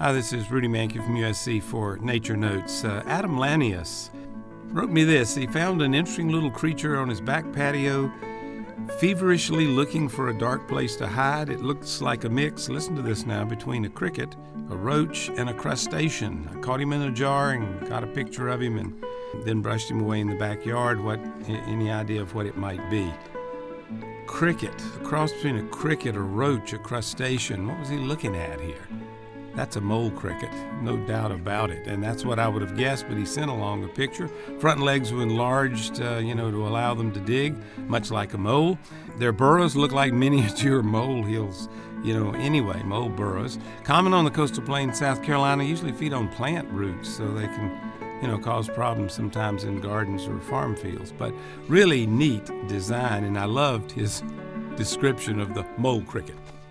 Hi, this is Rudy Mankey from USC for Nature Notes. Adam Lanius wrote me this. He found an interesting little creature on his back patio, feverishly looking for a dark place to hide. It looks like a mix, listen to this now, between a cricket, a roach, and a crustacean. I caught him in a jar and got a picture of him and then brushed him away in the backyard. Any idea of what it might be? Cricket, a cross between a cricket, a roach, a crustacean. What was he looking at here? That's a mole cricket, no doubt about it. And that's what I would have guessed, but he sent along a picture. Front legs were enlarged, to allow them to dig, much like a mole. Their burrows look like miniature mole hills, mole burrows. Common on the coastal plains, South Carolina, usually feed on plant roots, so they can, cause problems sometimes in gardens or farm fields. But really neat design, and I loved his description of the mole cricket.